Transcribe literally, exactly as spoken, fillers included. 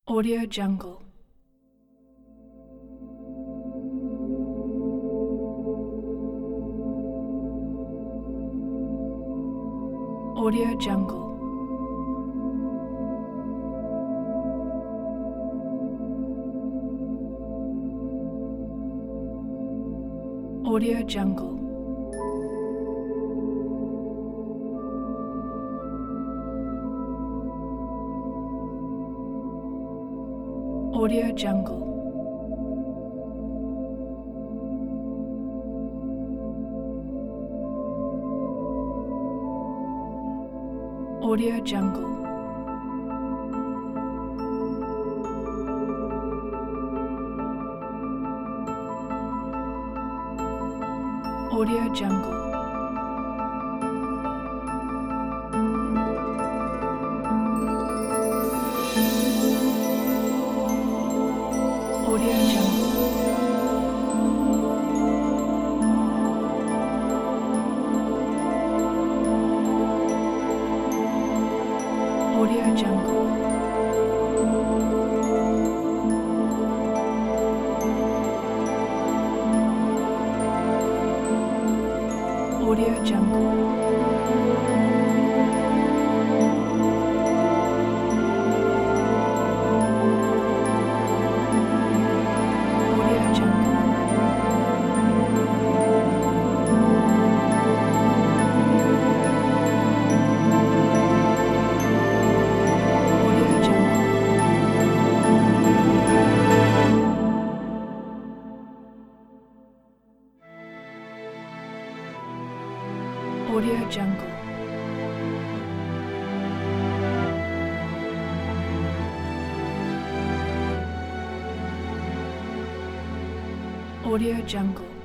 Audio Jungle. Audio Jungle. Audio Jungle. Audio Jungle. Audio Jungle. Audio Jungle. Audio Jungle. Audio Jungle. Audio Jungle. Audio Jungle. Audio Jungle. Audio Jungle. Audio Jungle.